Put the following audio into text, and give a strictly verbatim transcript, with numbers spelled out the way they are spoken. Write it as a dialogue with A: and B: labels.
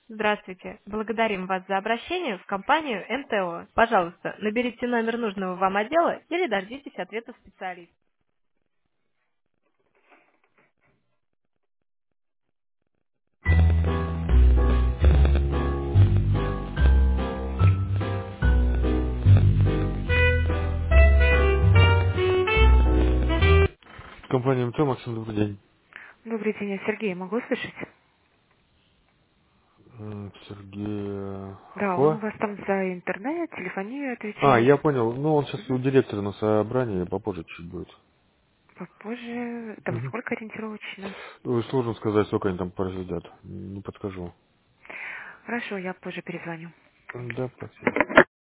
A: Здравствуйте. Благодарим вас за обращение в компанию эн тэ о. Пожалуйста, наберите номер нужного вам отдела или дождитесь ответа специалиста.
B: Компания МТ, Максим, добрый день.
A: Добрый день, я Сергей, могу слышать?
B: М, Сергей э,
A: Да, он у
B: Фо.
A: вас там за интернет, телефонию
B: А,
A: отвечает.
B: я понял. Ну, он сейчас у
A: Мгм.
B: директора на собрании, попозже чуть будет.
A: Попозже, там
B: Угу.
A: сколько ориентировочно?
B: Сложно сказать, сколько они там произведят. Не подскажу.
A: Хорошо, я позже перезвоню.
B: Да, спасибо.